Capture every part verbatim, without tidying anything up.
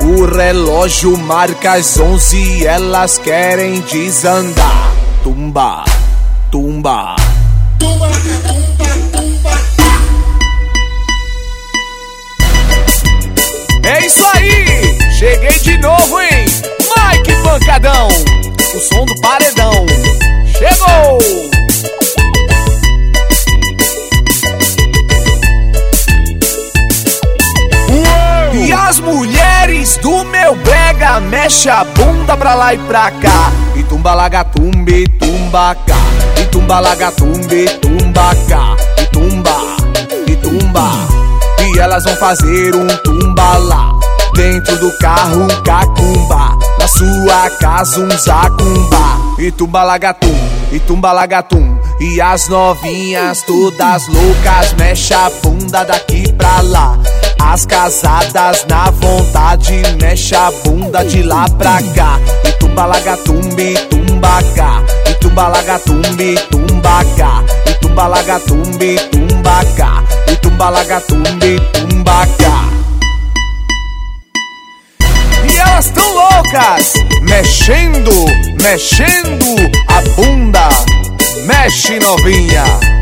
O relógio marca as onze, elas querem desandar. Tumba, tumba, Tumba, tumba, tumba. É isso aí, cheguei de novo, hein? Mike Pancadão, o som do paredão. Chegou! E as mulheres do meu brega mexe a bunda pra lá e pra cá. E tumba lagatumbe, tumba cá. E tumba lagatumbe, tumba cá. E tumba, e tumba. E elas vão fazer um tumba lá. Dentro do carro um cacumba. Na sua casa um zacumba. E tumba lagatum, e tumba lagatum. E as novinhas todas loucas mexe a bunda daqui pra lá. As casadas na vontade mexe a bunda de lá pra cá. E tumba lagatumbe, tumba cá. E tumba lagatumbe, tumba cá. E tumba lagatumbe, tumba cá. E tumba lagatumbe, tumba cá. E elas tão loucas, mexendo, mexendo a bunda. Mexe, novinha.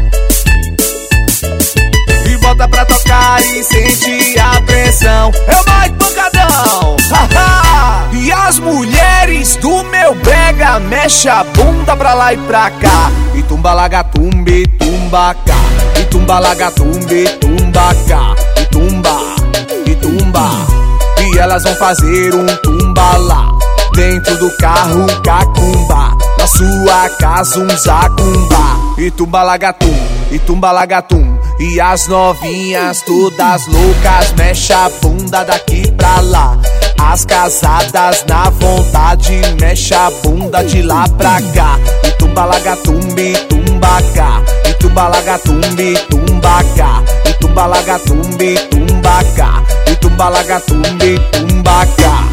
E bota pra tocar e sente a pressão. É o Mike Pancadão. E as mulheres do meu brega mexe a bunda pra lá e pra cá. E tumba lagatumbe, tumba cá. E tumba lagatumbe, tumba cá. E tumba, e tumba. E elas vão fazer um tumba lá. Dentro do carro um cacumba. Na sua casa um zacumba. E tumba lagatum, e tumba lagatum. E as novinhas todas loucas mexe a bunda daqui pra lá. As casadas na vontade mexe a bunda de lá pra cá. E tumba lagatumbe, tumba cá. E tumba lagatumbe, tumba cá. E tumba lagatumbe, tumba cá. E tumba lagatumbe, tumba cá.